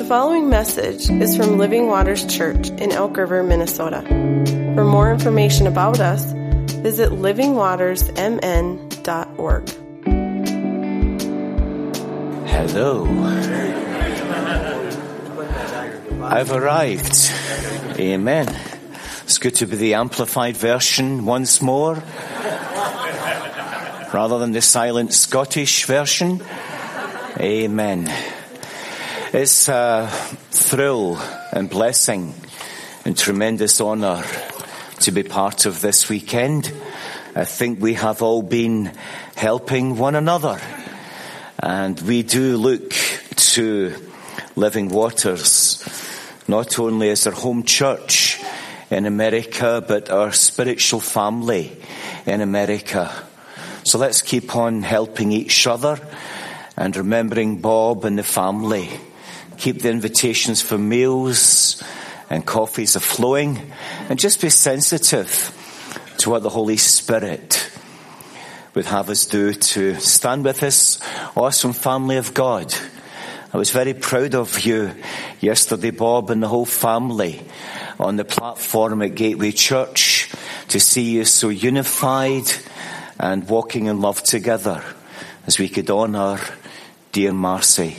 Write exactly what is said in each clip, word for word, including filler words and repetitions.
following message is from Living Waters Church in Elk River, Minnesota. For more information about us, visit living waters m n dot org. Hello. I've arrived. Amen. It's good to be the amplified version once more, rather than the silent Scottish version. Amen. It's a thrill and blessing and tremendous honour to be part of this weekend. I think we have all been helping one another, and we do look to Living Waters not only as our home church in America, but our spiritual family in America. So let's keep on helping each other and remembering Bob and the family. Keep the invitations for meals and coffees are flowing, and just be sensitive to what the Holy Spirit would have us do to stand with this awesome family of God. I was very proud of you yesterday, Bob, and the whole family on the platform at Gateway Church, to see you so unified and walking in love together as we could honour dear Marcy.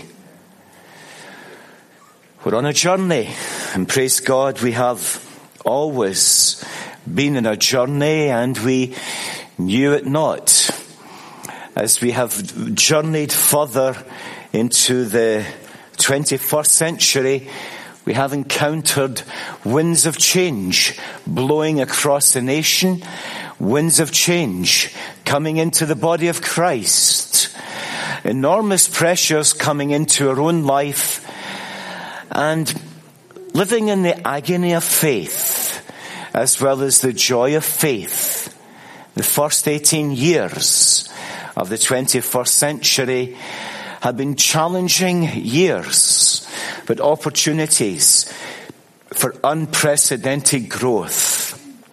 We're on a journey, and praise God, we have always been in a journey, and we knew it not. As we have journeyed further into the twenty-first century, we have encountered winds of change blowing across the nation, winds of change coming into the body of Christ, enormous pressures coming into our own life, and living in the agony of faith as well as the joy of faith. The first eighteen years of the twenty-first century have been challenging years, but opportunities for unprecedented growth.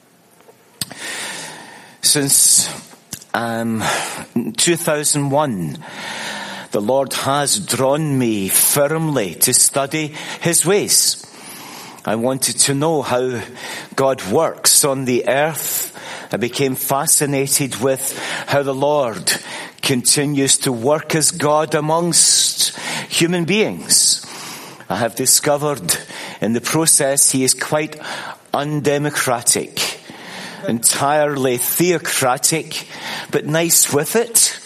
Since um, two thousand one, the Lord has drawn me firmly to study His ways. I wanted to know how God works on the earth. I became fascinated with how the Lord continues to work as God amongst human beings. I have discovered in the process He is quite undemocratic, entirely theocratic, but nice with it.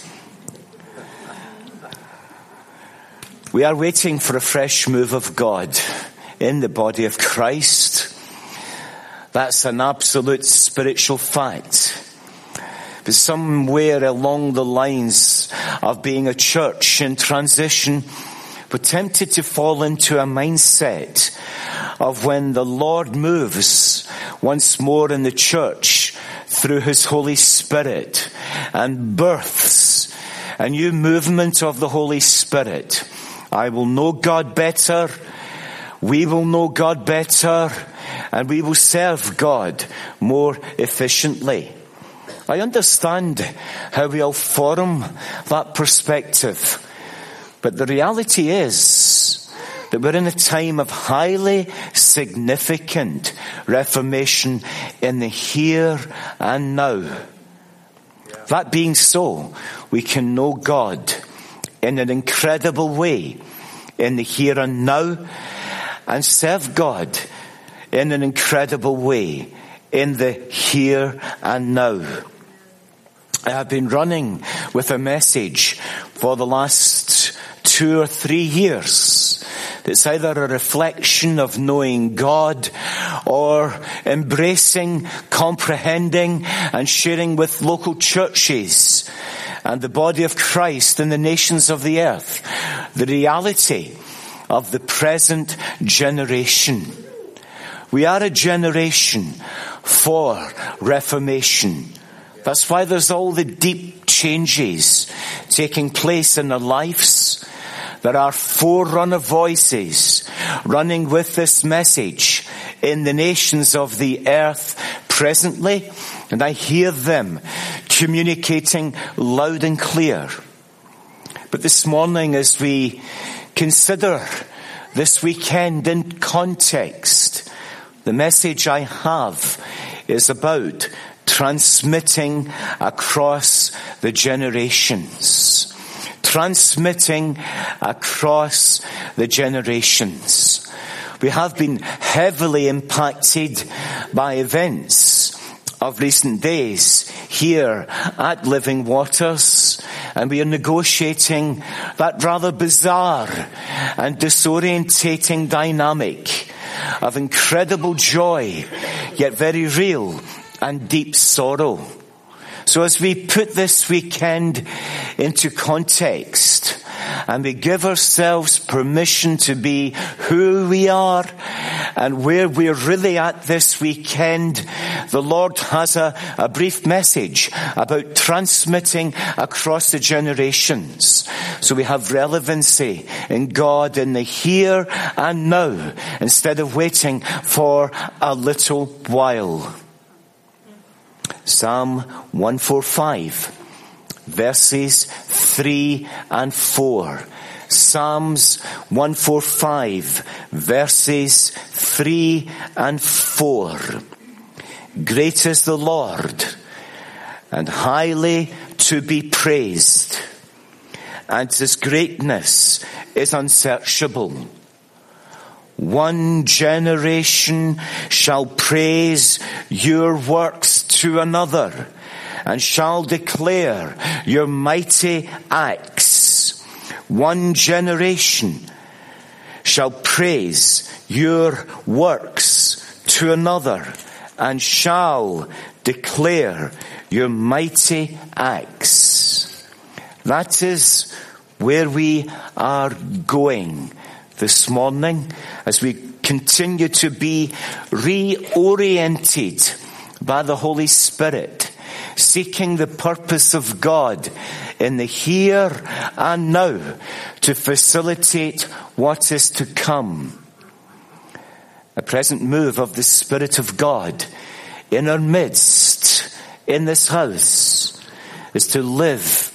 We are waiting for a fresh move of God in the body of Christ. That's an absolute spiritual fact. But somewhere along the lines of being a church in transition, we're tempted to fall into a mindset of when the Lord moves once more in the church through His Holy Spirit and births a new movement of the Holy Spirit. I will know God better, we will know God better, and we will serve God more efficiently. I understand how we all form that perspective, but the reality is that we're in a time of highly significant reformation in the here and now. That being so, we can know God in an incredible way in the here and now, and serve God in an incredible way in the here and now. I have been running with a message for the last two or three years. It's either a reflection of knowing God or embracing, comprehending and sharing with local churches and the body of Christ in the nations of the earth the reality of the present generation. We are a generation for reformation. That's why there's all the deep changes taking place in our lives. There are forerunner voices running with this message in the nations of the earth presently, and I hear them communicating loud and clear. But this morning, as we consider this weekend in context. The message I have is about transmitting across the generations. Transmitting across the generations. We have been heavily impacted by events of recent days here at Living Waters, and we are negotiating that rather bizarre and disorientating dynamic of incredible joy, yet very real and deep sorrow. So as we put this weekend into context, and we give ourselves permission to be who we are and where we're really at this weekend, the Lord has a, a brief message about transmitting across the generations. So we have relevancy in God in the here and now, instead of waiting for a little while. Psalm one forty-five. Verses three and four. Psalms one forty-five, verses three and four. Great is the Lord, and highly to be praised, and his greatness is unsearchable. One generation shall praise your works to another, and shall declare your mighty acts. One generation shall praise your works to another, and shall declare your mighty acts. That is where we are going this morning as we continue to be reoriented by the Holy Spirit, seeking the purpose of God in the here and now to facilitate what is to come. A present move of the Spirit of God in our midst, in this house, is to live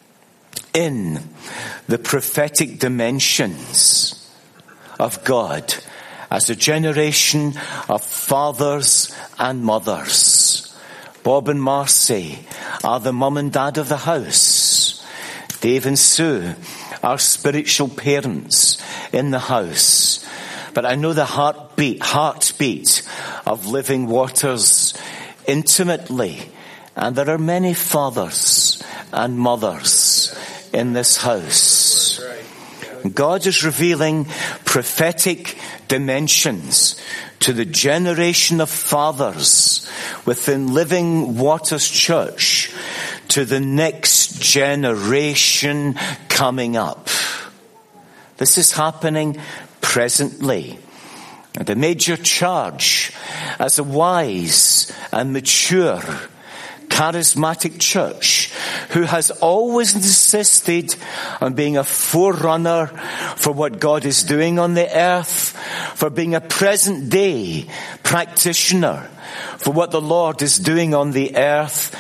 in the prophetic dimensions of God as a generation of fathers and mothers. Bob and Marcy are the mum and dad of the house. Dave and Sue are spiritual parents in the house. But I know the heartbeat, heartbeat of Living Waters intimately. And there are many fathers and mothers in this house. God is revealing prophetic dimensions to the generation of fathers within Living Waters Church, to the next generation coming up. This is happening presently. And a major charge as a wise and mature charismatic church who has always insisted on being a forerunner for what God is doing on the earth, for being a present day practitioner for what the Lord is doing on the earth,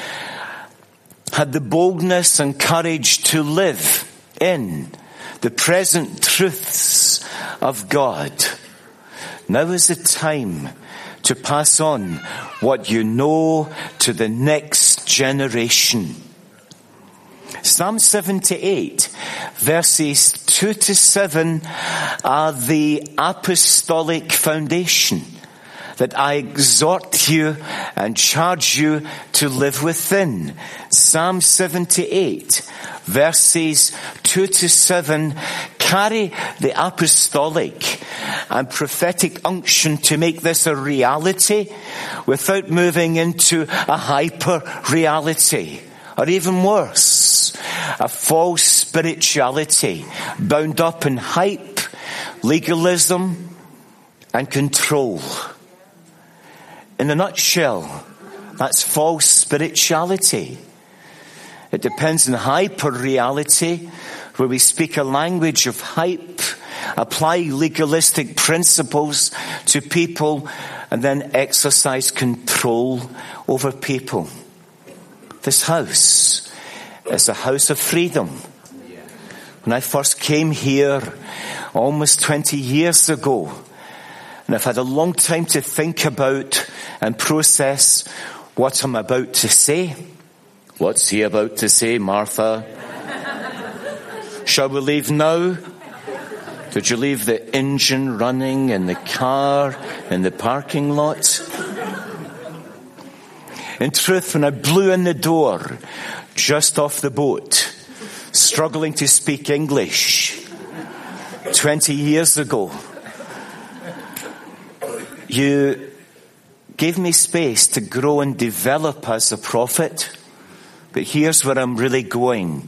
had the boldness and courage to live in the present truths of God. Now is the time to pass on what you know to the next generation. Psalm seventy-eight, verses two to seven are the apostolic foundation that I exhort you and charge you to live within. Psalm seventy-eight, verses two to seven carry the apostolic and prophetic unction to make this a reality without moving into a hyper reality, or even worse, a false spirituality bound up in hype, legalism, and control. In a nutshell, that's false spirituality. It depends on hyper reality, where we speak a language of hype, apply legalistic principles to people, and then exercise control over people. This house is a house of freedom. When I first came here almost twenty years ago, and I've had a long time to think about and process what I'm about to say. What's he about to say, Martha? Shall we leave now? Did you leave the engine running in the car in the parking lot? In truth, when I blew in the door just off the boat, struggling to speak English twenty years ago, you gave me space to grow and develop as a prophet. But here's where I'm really going.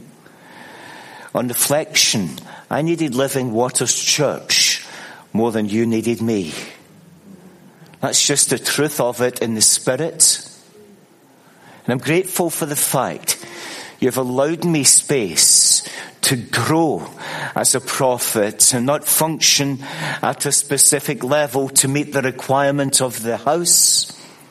On reflection, I needed Living Waters Church more than you needed me. That's just the truth of it in the spirit. And I'm grateful for the fact you've allowed me space to grow as a prophet and not function at a specific level to meet the requirement of the house.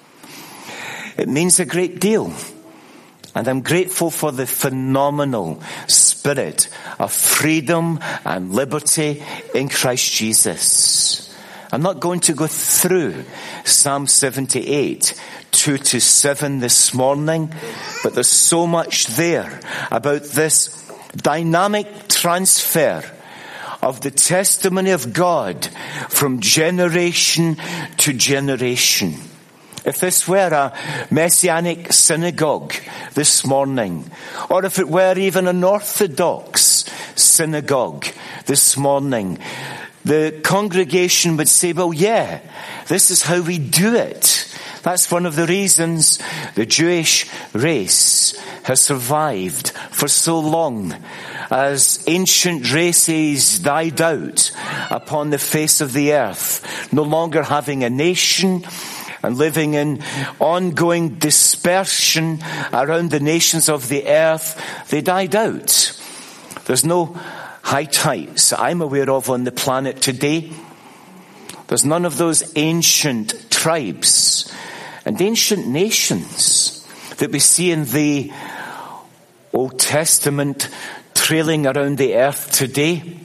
It means a great deal. And I'm grateful for the phenomenal spirit of freedom and liberty in Christ Jesus. I'm not going to go through Psalm seventy-eight, two to seven this morning, but there's so much there about this dynamic transfer of the testimony of God from generation to generation. If this were a messianic synagogue this morning, or if it were even an Orthodox synagogue this morning, the congregation would say, well, yeah, this is how we do it. That's one of the reasons the Jewish race has survived for so long, as ancient races died out upon the face of the earth, no longer having a nation and living in ongoing dispersion around the nations of the earth. They died out. There's no Hittites I'm aware of on the planet today. There's none of those ancient tribes and ancient nations that we see in the Old Testament trailing around the earth today.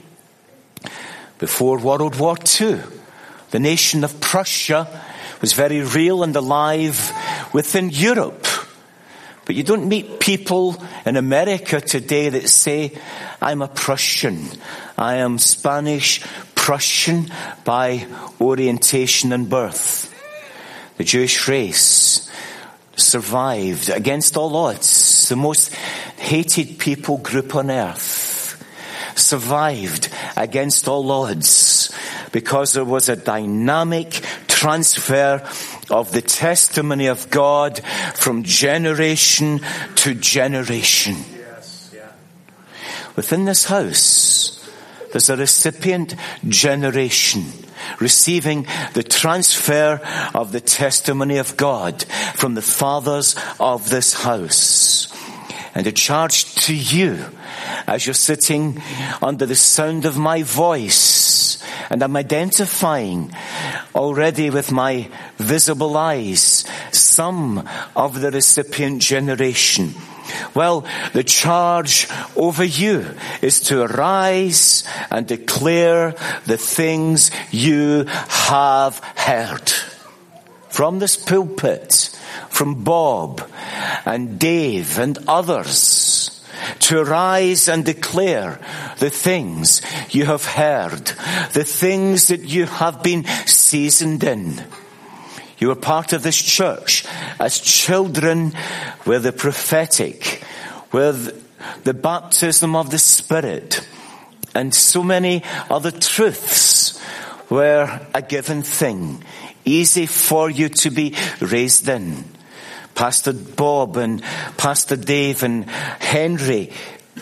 Before World War Two, the nation of Prussia was very real and alive within Europe. But you don't meet people in America today that say, I'm a Prussian. I am Spanish Prussian by orientation and birth. The Jewish race survived against all odds. The most hated people group on earth survived against all odds because there was a dynamic transfer of the testimony of God from generation to generation. Yes, yeah. Within this house, there's a recipient generation receiving the transfer of the testimony of God from the fathers of this house. And a charge to you as you're sitting under the sound of my voice, and I'm identifying already with my visible eyes some of the recipient generation. Well, the charge over you is to arise and declare the things you have heard. From this pulpit, from Bob and Dave and others, to arise and declare the things you have heard, the things that you have been seasoned in. You are part of this church as children with the prophetic, with the baptism of the Spirit, and so many other truths were a given thing, easy for you to be raised in. Pastor Bob and Pastor Dave and Henry,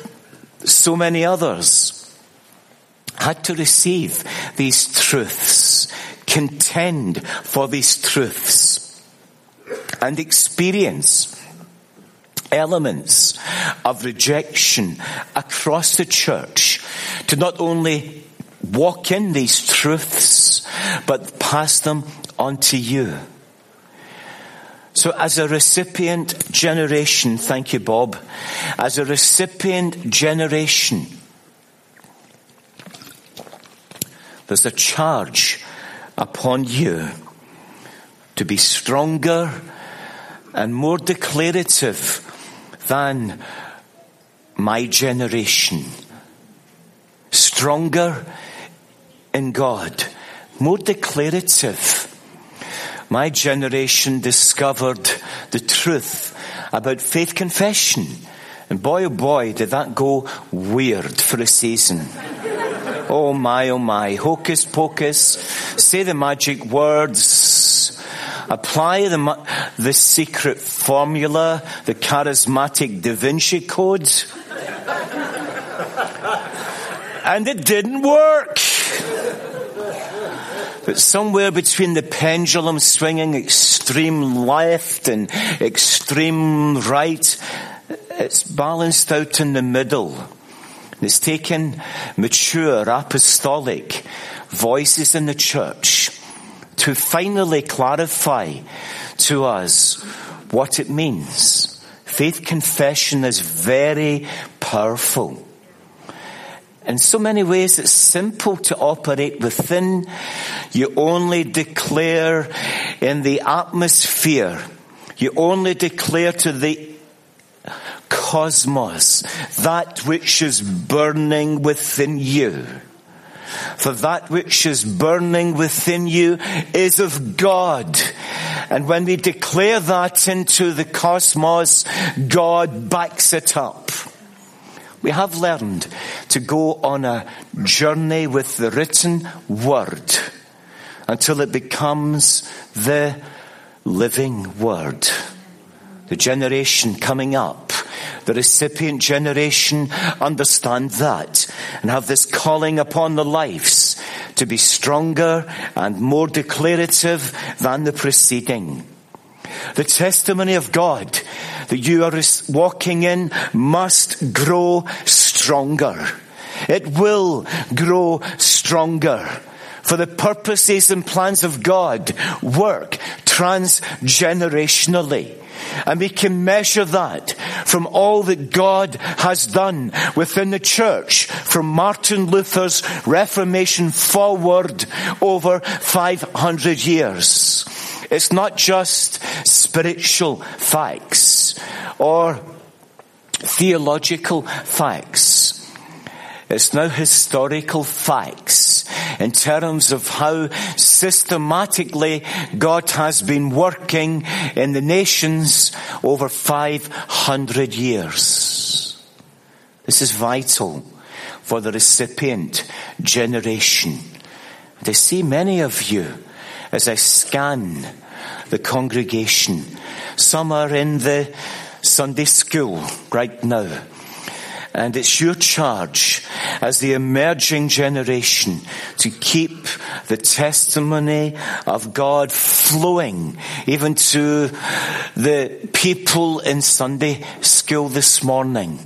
so many others, had to receive these truths, contend for these truths, and experience elements of rejection across the church to not only walk in these truths, but pass them on to you. So as a recipient generation, thank you, Bob, as a recipient generation, there's a charge upon you to be stronger and more declarative than my generation. Stronger in God, more declarative. My generation discovered the truth about faith confession. And boy, oh boy, did that go weird for a season. Oh my, oh my. Hocus pocus. Say the magic words. Apply the, the secret formula, the charismatic Da Vinci Code. And it didn't work. But somewhere between the pendulum swinging extreme left and extreme right, it's balanced out in the middle. It's taken mature apostolic voices in the church to finally clarify to us what it means. Faith confession is very powerful. In so many ways, it's simple to operate within. You only declare in the atmosphere. You only declare to the cosmos that which is burning within you. For that which is burning within you is of God. And when we declare that into the cosmos, God backs it up. We have learned to go on a journey with the written word until it becomes the living word. The generation coming up, the recipient generation, understand that and have this calling upon their lives to be stronger and more declarative than the preceding. The testimony of God that you are walking in must grow stronger. It will grow stronger. For the purposes and plans of God work transgenerationally. And we can measure that from all that God has done within the church from Martin Luther's Reformation forward over five hundred years. It's not just spiritual facts or theological facts. It's now historical facts in terms of how systematically God has been working in the nations over five hundred years. This is vital for the recipient generation. And I see many of you as I scan the congregation. Some are in the Sunday school right now. And it's your charge as the emerging generation to keep the testimony of God flowing even to the people in Sunday school this morning.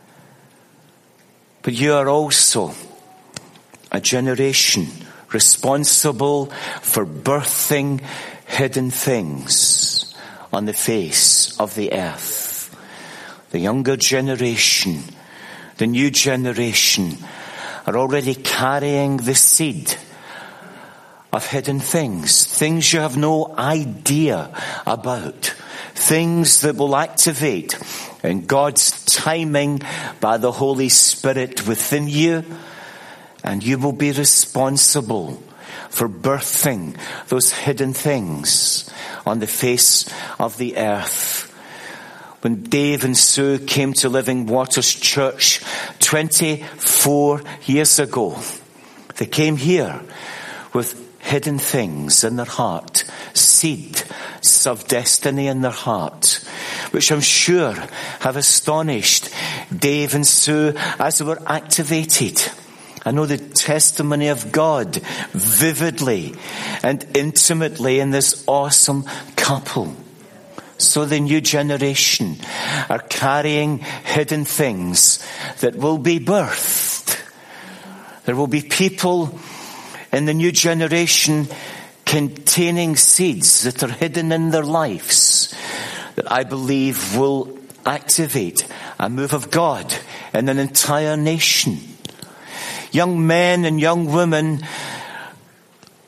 But you are also a generation responsible for birthing hidden things on the face of the earth. The younger generation, the new generation are already carrying the seed of hidden things, things you have no idea about, things that will activate in God's timing by the Holy Spirit within you, and you will be responsible for birthing those hidden things on the face of the earth. When Dave and Sue came to Living Waters Church twenty-four years ago, they came here with hidden things in their heart, seeds of destiny in their heart, which I'm sure have astonished Dave and Sue as they were activated. I know the testimony of God vividly and intimately in this awesome couple. So the new generation are carrying hidden things that will be birthed. There will be people in the new generation containing seeds that are hidden in their lives that I believe will activate a move of God in an entire nation. Young men and young women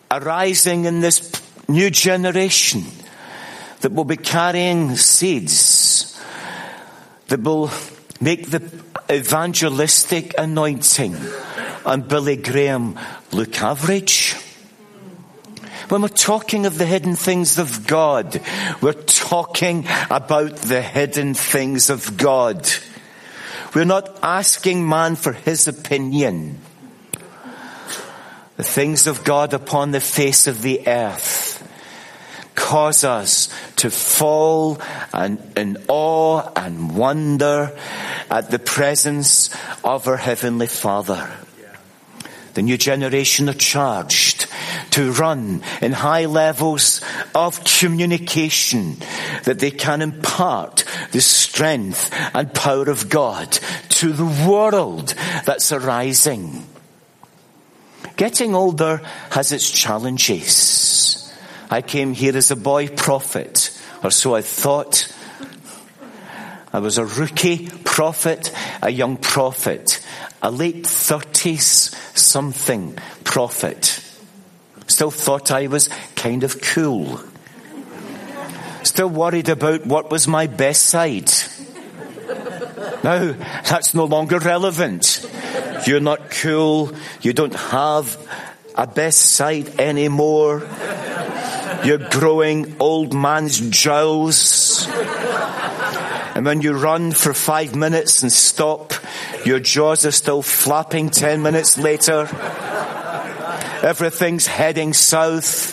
arising in this new generation that will be carrying seeds, that will make the evangelistic anointing on Billy Graham look average. When we're talking of the hidden things of God, we're talking about the hidden things of God. We're not asking man for his opinion. The things of God upon the face of the earth cause us to fall and in awe and wonder at the presence of our Heavenly Father. The new generation are charged to run in high levels of communication that they can impart the strength and power of God to the world that's arising. Getting older has its challenges. I came here as a boy prophet, or so I thought. I was a rookie prophet, a young prophet, a late thirties something prophet. Still thought I was kind of cool. Still worried about what was my best side. Now, that's no longer relevant. You're not cool. You don't have a best side anymore. You're growing old man's jowls. And when you run for five minutes and stop, your jaws are still flapping ten minutes later. Everything's heading south.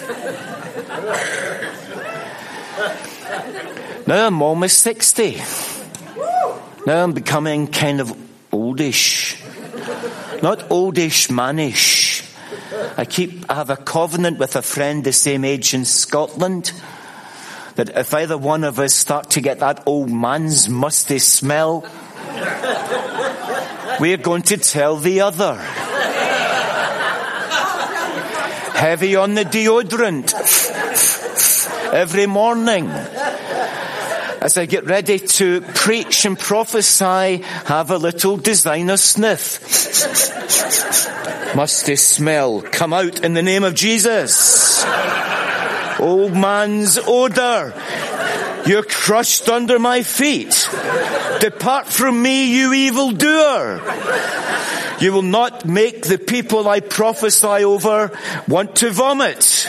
Now I'm almost sixty. Now I'm becoming kind of oldish. Not oldish, mannish. I keep, I have a covenant with a friend the same age in Scotland that if either one of us start to get that old man's musty smell, we're going to tell the other. Heavy on the deodorant every morning. As I get ready to preach and prophesy, have a little designer sniff. Musty smell, come out in the name of Jesus. Old man's odor, you're crushed under my feet. Depart from me, you evildoer. You will not make the people I prophesy over want to vomit.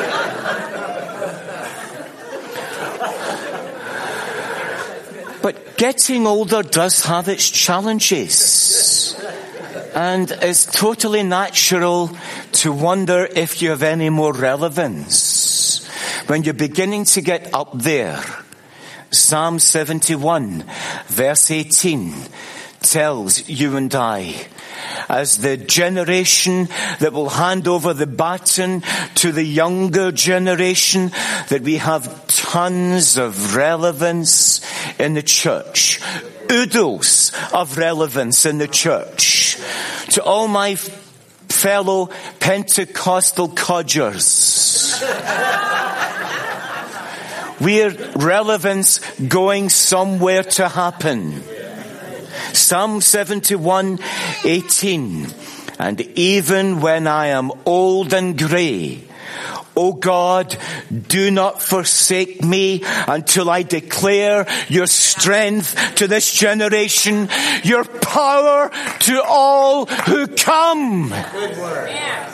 But getting older does have its challenges. And it's totally natural to wonder if you have any more relevance. When you're beginning to get up there, Psalm seventy-one, verse eighteen, tells you and I, as the generation that will hand over the baton to the younger generation, that we have tons of relevance in the church. Oodles of relevance in the church. To all my fellow Pentecostal codgers, we're relevance going somewhere to happen. Psalm seventy-one, eighteen. And even when I am old and grey, O God, do not forsake me until I declare your strength to this generation, your power to all who come. Good word.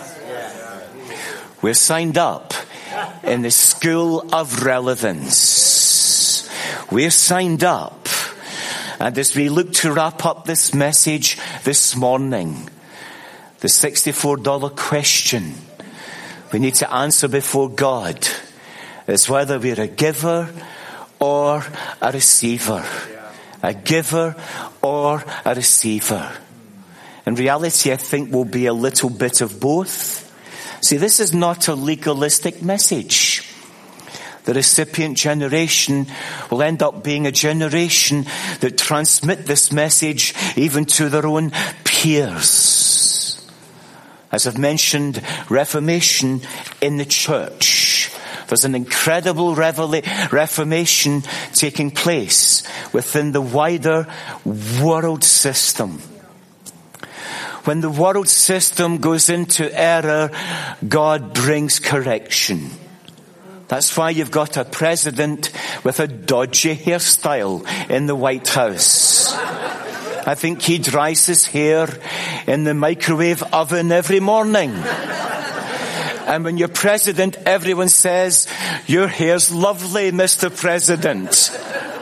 We're signed up in the school of relevance. We're signed up. And as we look to wrap up this message this morning, the sixty-four dollar question we need to answer before God is whether we're a giver or a receiver. A giver or a receiver. In reality, I think we'll be a little bit of both. See, this is not a legalistic message. The recipient generation will end up being a generation that transmit this message even to their own peers. As I've mentioned, Reformation in the church. There's an incredible revela- reformation taking place within the wider world system. When the world system goes into error, God brings correction. That's why you've got a president with a dodgy hairstyle in the White House. I think he dries his hair in the microwave oven every morning. And when you're president, everyone says, "Your hair's lovely, Mister President."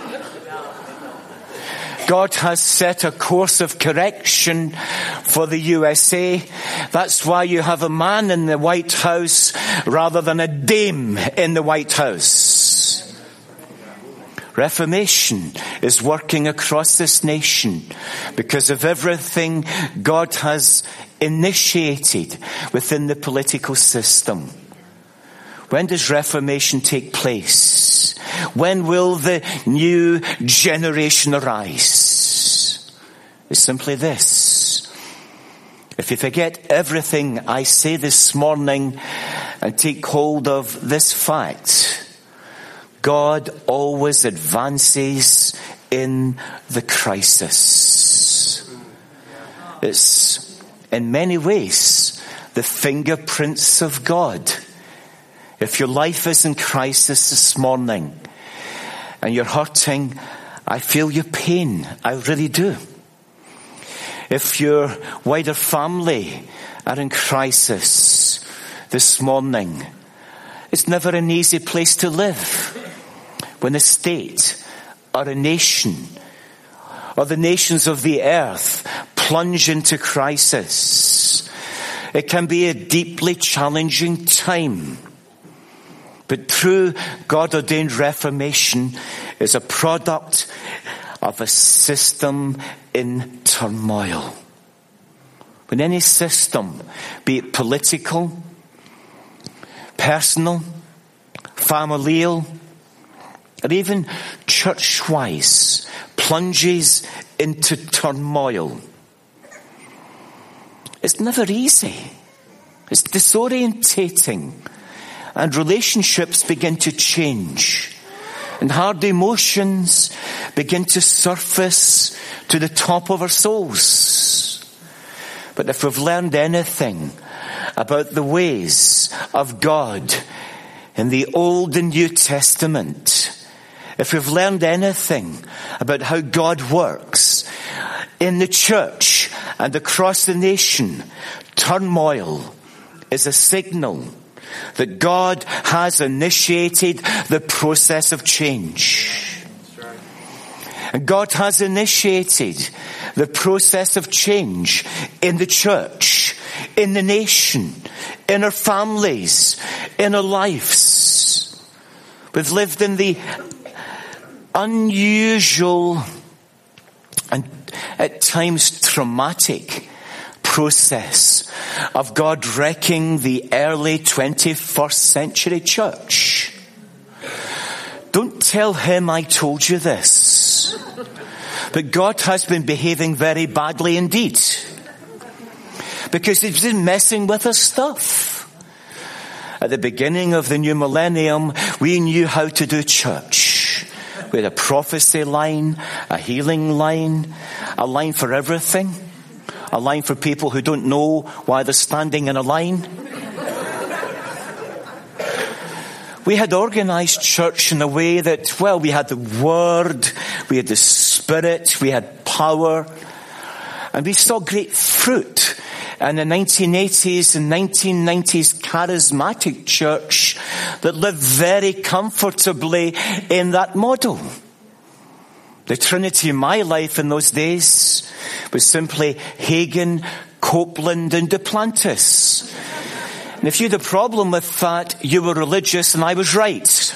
God has set a course of correction for the U S A. That's why you have a man in the White House rather than a dame in the White House. Reformation is working across this nation because of everything God has initiated within the political system. When does Reformation take place? When will the new generation arise? It's simply this. If you forget everything I say this morning and take hold of this fact, God always advances in the crisis. It's in many ways the fingerprints of God. If your life is in crisis this morning and you're hurting, I feel your pain. I really do. If your wider family are in crisis this morning, it's never an easy place to live. When a state or a nation or the nations of the earth plunge into crisis, it can be a deeply challenging time. But true God-ordained reformation is a product of a system in turmoil. When any system, be it political, personal, familial, or even church-wise, plunges into turmoil, it's never easy. It's disorientating. And relationships begin to change. And hard emotions begin to surface to the top of our souls. But if we've learned anything about the ways of God in the Old and New Testament, if we've learned anything about how God works in the church and across the nation, turmoil is a signal that God has initiated the process of change. And God has initiated the process of change in the church, in the nation, in our families, in our lives. We've lived in the unusual and at times traumatic process of God wrecking the early twenty-first century church. Don't tell him I told you this. But God has been behaving very badly indeed. Because he's been messing with our stuff. At the beginning of the new millennium, we knew how to do church. We had a prophecy line, a healing line, a line for everything. A line for people who don't know why they're standing in a line. We had organized church in a way that, well, we had the Word, we had the Spirit, we had power, and we saw great fruit. And the nineteen eighties and nineteen nineties charismatic church that lived very comfortably in that model. The Trinity in my life in those days was simply Hagen, Copeland and Duplantis. And if you had a problem with that, you were religious and I was right.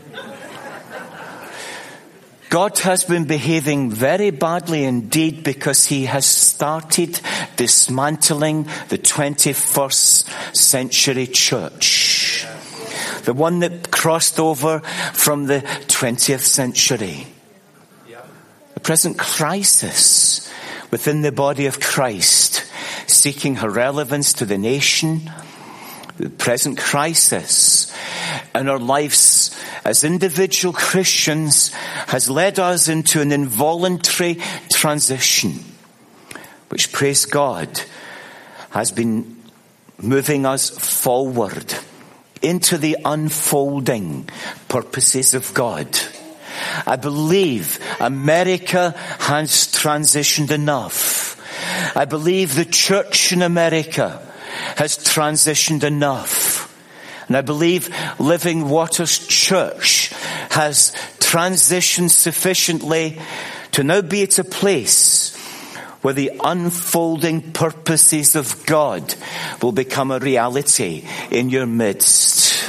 God has been behaving very badly indeed because he has started dismantling the twenty-first century church. The one that crossed over from the twentieth century. The present crisis within the body of Christ, seeking her relevance to the nation, the present crisis in our lives as individual Christians has led us into an involuntary transition, which, praise God, has been moving us forward into the unfolding purposes of God. I believe America has transitioned enough. I believe the church in America has transitioned enough. And I believe Living Waters Church has transitioned sufficiently to now be at a place where the unfolding purposes of God will become a reality in your midst.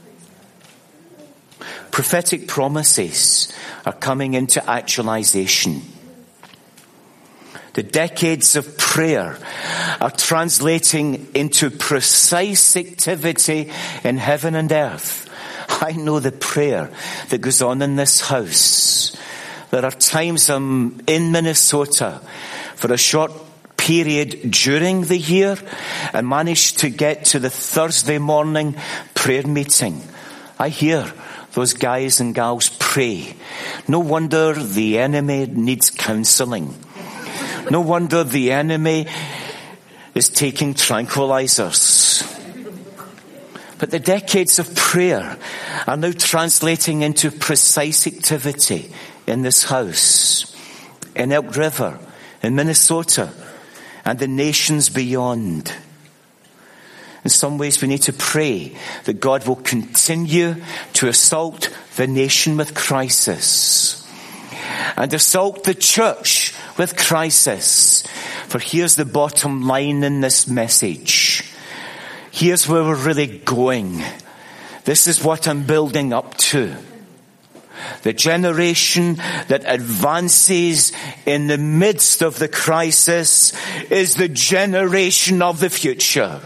Prophetic promises are coming into actualization. The decades of prayer are translating into precise activity in heaven and earth. I know the prayer that goes on in this house. There are times I'm in Minnesota for a short period during the year and manage to get to the Thursday morning prayer meeting. I hear those guys and gals pray. No wonder the enemy needs counseling. No wonder the enemy is taking tranquilizers. But the decades of prayer are now translating into precise activity in this house, in Elk River, in Minnesota, and the nations beyond. In some ways we need to pray that God will continue to assault the nation with crisis and assault the church with crisis. For here's the bottom line in this message. Here's where we're really going. This is what I'm building up to. The generation that advances in the midst of the crisis is the generation of the future.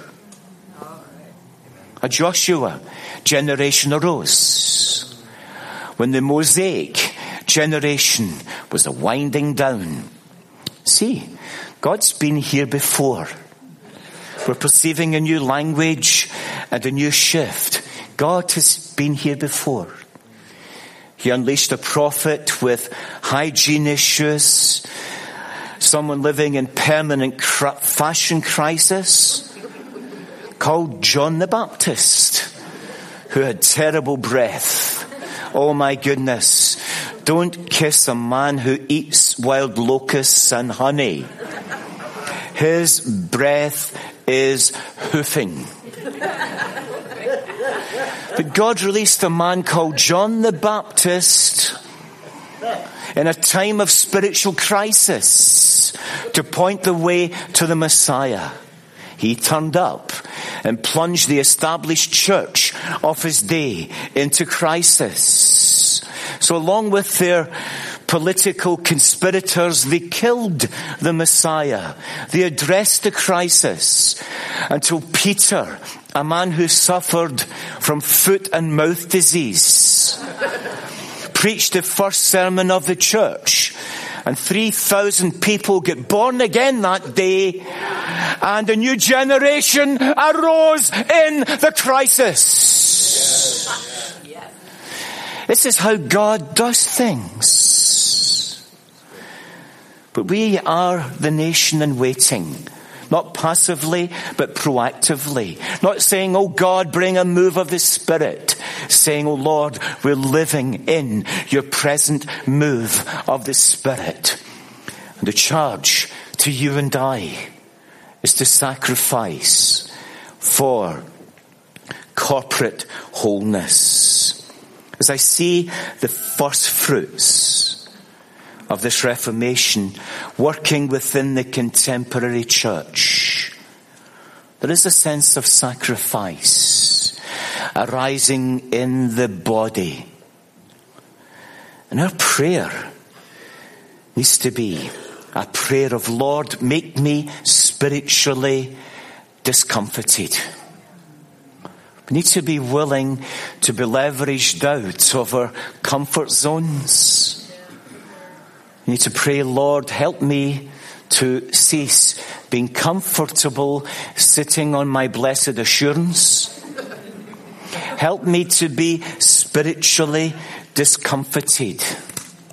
A Joshua generation arose when the Mosaic generation was a winding down. See, God's been here before. We're perceiving a new language and a new shift. God has been here before. He unleashed a prophet with hygiene issues, someone living in permanent cr- fashion crisis, called John the Baptist, who had terrible breath. Oh my goodness. Don't kiss a man who eats wild locusts and honey. His breath is hoofing. But God released a man called John the Baptist in a time of spiritual crisis to point the way to the Messiah. He turned up and plunged the established church of his day into crisis. So along with their political conspirators, they killed the Messiah. They addressed the crisis until Peter, a man who suffered from foot and mouth disease, preached the first sermon of the church. And three thousand people get born again that day. And a new generation arose in the crisis. This is how God does things. But we are the nation in waiting. Not passively, but proactively. Not saying, oh God, bring a move of the Spirit. Saying, oh Lord, we're living in your present move of the Spirit. And the charge to you and I is to sacrifice for corporate wholeness. As I see the first fruits of this Reformation working within the contemporary church, there is a sense of sacrifice arising in the body. And our prayer needs to be a prayer of, Lord, make me spiritually discomfited. We need to be willing to be leveraged out of our comfort zones. We need to pray, Lord, help me to cease being comfortable sitting on my blessed assurance. Help me to be spiritually discomfited.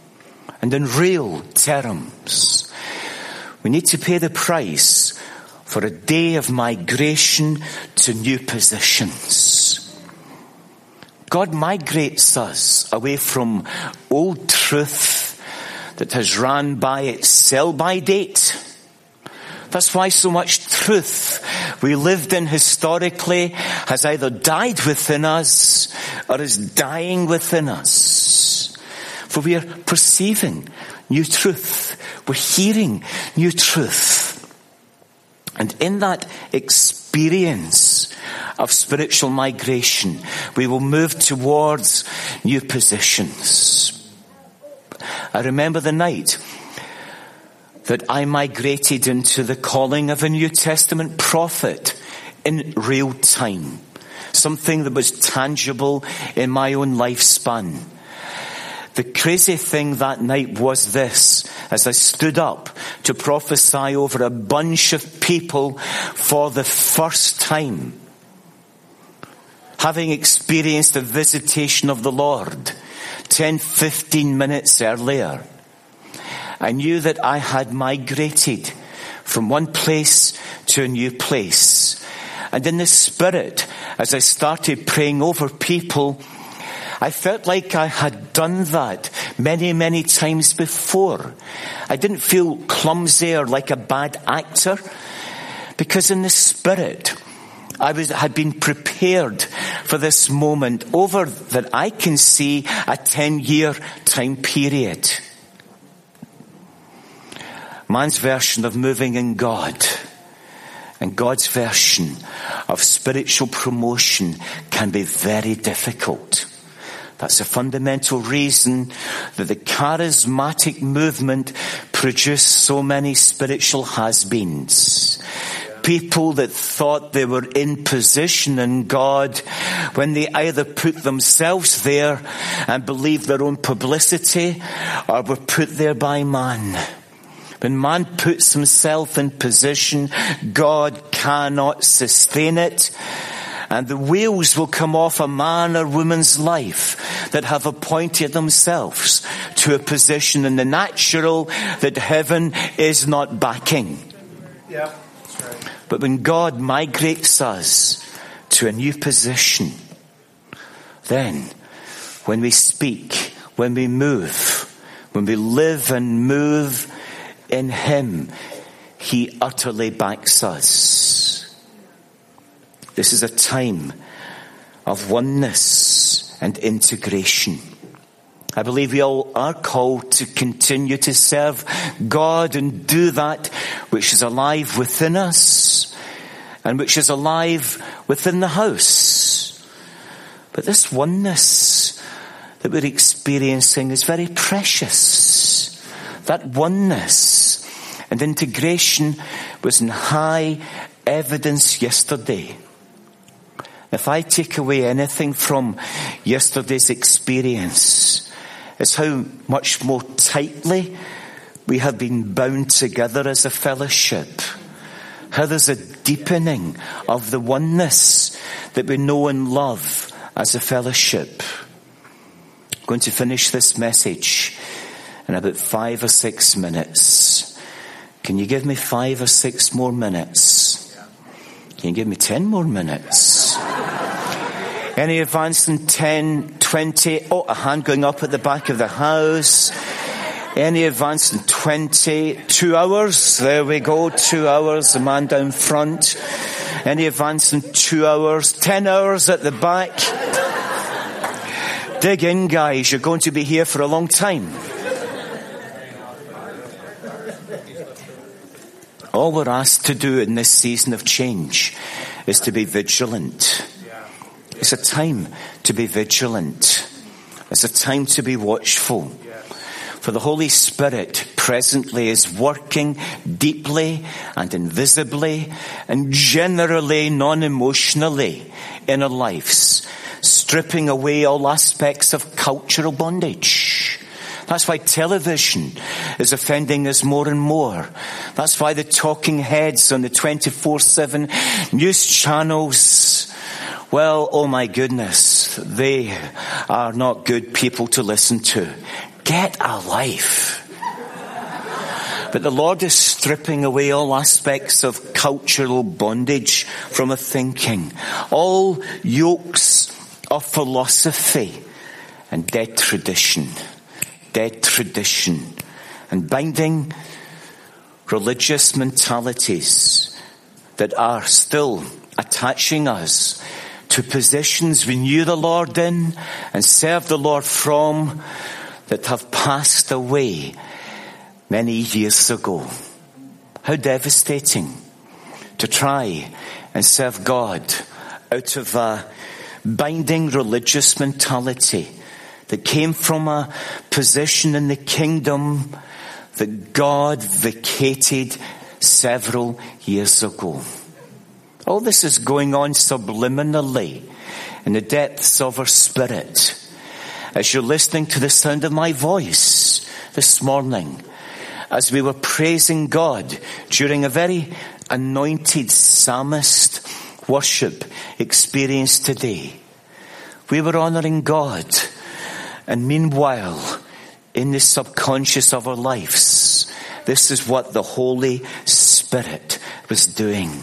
And in real terms, we need to pay the price for a day of migration to new positions. God migrates us away from old truth that has ran by its sell-by date. That's why so much truth we lived in historically has either died within us or is dying within us. For we are perceiving new truth. We're hearing new truth. And in that experience of spiritual migration, we will move towards new positions. I remember the night that I migrated into the calling of a New Testament prophet in real time. Something that was tangible in my own lifespan. The crazy thing that night was this: as I stood up to prophesy over a bunch of people for the first time, having experienced the visitation of the Lord ten, fifteen minutes earlier, I knew that I had migrated from one place to a new place. And in the Spirit, as I started praying over people, I felt like I had done that many, many times before. I didn't feel clumsy or like a bad actor, because in the Spirit, I was, had been prepared for this moment over that I can see a ten-year time period. Man's version of moving in God and God's version of spiritual promotion can be very difficult. That's a fundamental reason that the charismatic movement produced so many spiritual has-beens. People that thought they were in position in God when they either put themselves there and believed their own publicity, or were put there by man. When man puts himself in position, God cannot sustain it. And the wheels will come off a man or woman's life that have appointed themselves to a position in the natural that heaven is not backing. Yeah, that's right. But when God migrates us to a new position, then when we speak, when we move, when we live and move in Him, He utterly backs us. This is a time of oneness and integration. I believe we all are called to continue to serve God and do that which is alive within us and which is alive within the house. But this oneness that we're experiencing is very precious. That oneness and integration was in high evidence yesterday. If I take away anything from yesterday's experience, it's how much more tightly we have been bound together as a fellowship. How there's a deepening of the oneness that we know and love as a fellowship. I'm going to finish this message in about five or six minutes. Can you give me five or six more minutes? Can you give me ten more minutes? Any advance in ten, twenty? Oh, a hand going up at the back of the house. Any advance in twenty? Two hours? There we go, two hours. The man down front. Any advance in two hours? Ten hours at the back. Dig in, guys. You're going to be here for a long time. All we're asked to do in this season of change is to be vigilant. It's a time to be vigilant. It's a time to be watchful. For the Holy Spirit presently is working deeply and invisibly and generally non-emotionally in our lives, stripping away all aspects of cultural bondage. That's why television is offending us more and more. That's why the talking heads on the twenty-four seven news channels, well, oh my goodness, they are not good people to listen to. Get a life. But the Lord is stripping away all aspects of cultural bondage from our thinking, all yokes of philosophy and dead tradition, dead tradition, and binding religious mentalities that are still attaching us to positions we knew the Lord in and served the Lord from, that have passed away many years ago. How devastating to try and serve God out of a binding religious mentality that came from a position in the kingdom that God vacated several years ago. All this is going on subliminally in the depths of our spirit. As you're listening to the sound of my voice this morning, as we were praising God during a very anointed psalmist worship experience today, we were honoring God. And meanwhile, in the subconscious of our lives, this is what the Holy Spirit was doing.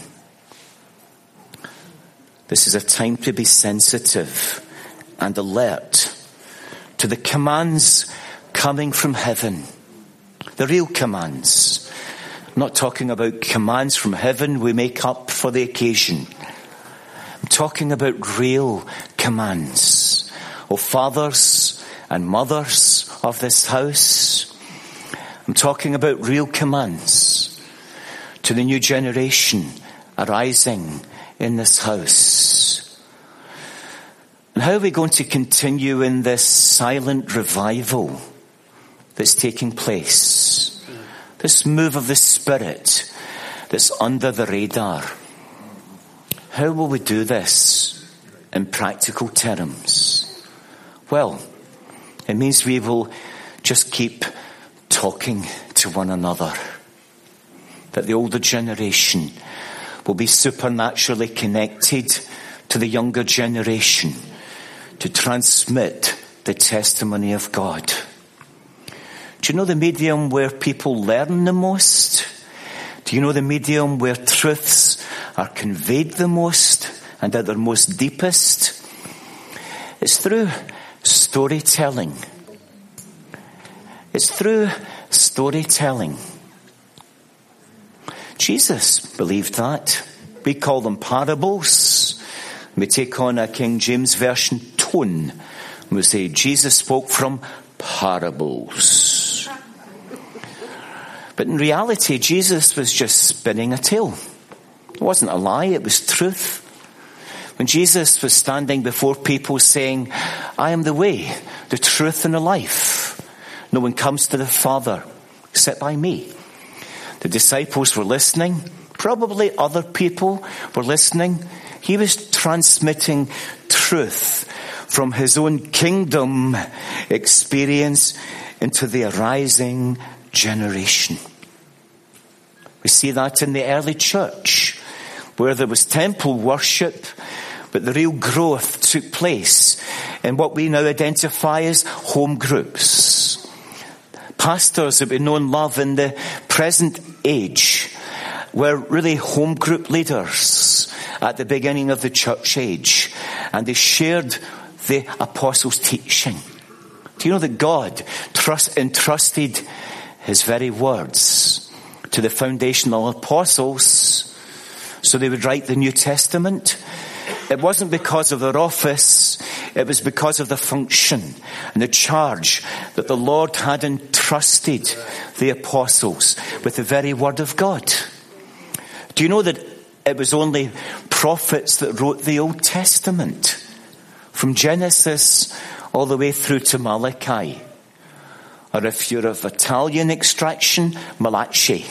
This is a time to be sensitive and alert to the commands coming from heaven. The real commands. I'm not talking about commands from heaven we make up for the occasion. I'm talking about real commands. Oh, fathers and mothers of this house, I'm talking about real commands to the new generation arising in this house. And how are we going to continue in this silent revival that's taking place? This move of the Spirit that's under the radar. How will we do this in practical terms? Well, it means we will just keep talking to one another. That the older generation will be supernaturally connected to the younger generation to transmit the testimony of God. Do you know the medium where people learn the most? Do you know the medium where truths are conveyed the most and at their most deepest? It's through storytelling. It's through storytelling. Jesus believed that. We call them parables. We take on a King James Version tone. We say Jesus spoke from parables. But in reality, Jesus was just spinning a tale. It wasn't a lie, it was truth. When Jesus was standing before people saying, I am the way, the truth, and the life. No one comes to the Father except by me. The disciples were listening. Probably other people were listening. He was transmitting truth from his own kingdom experience into the arising generation. We see that in the early church, where there was temple worship, but the real growth took place in what we now identify as home groups. Pastors that we know and love in the present age were really home group leaders at the beginning of the church age, and they shared the apostles' teaching. Do you know that God trust, entrusted his very words to the foundational apostles so they would write the New Testament? It wasn't because of their office, it was because of the function and the charge that the Lord had entrusted the apostles with the very word of God. Do you know that it was only prophets that wrote the Old Testament? From Genesis all the way through to Malachi. Or if you're of Italian extraction, Malachi.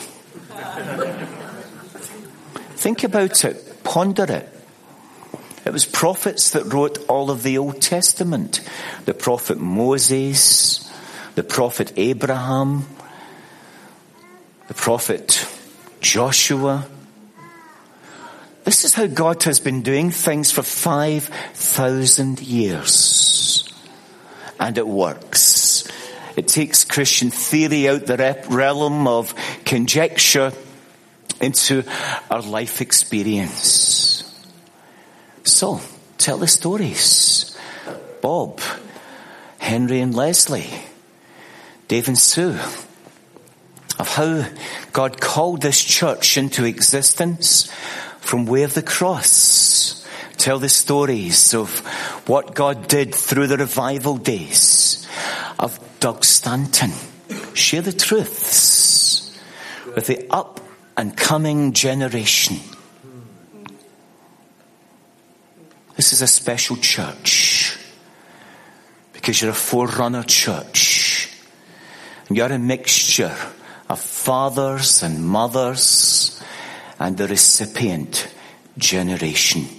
Think about it. Ponder it. It was prophets that wrote all of the Old Testament. The prophet Moses, the prophet Abraham, the prophet Joshua. This is how God has been doing things for five thousand years. And it works. It takes Christian theory out the rep- realm of conjecture into our life experience. So, tell the stories. Bob, Henry and Leslie, Dave and Sue, of how God called this church into existence from way of the cross. Tell the stories of what God did through the revival days of Doug Stanton. Share the truths with the up and coming generation. This is a special church because you're a forerunner church. And you're a mixture of fathers and mothers and the recipient generation.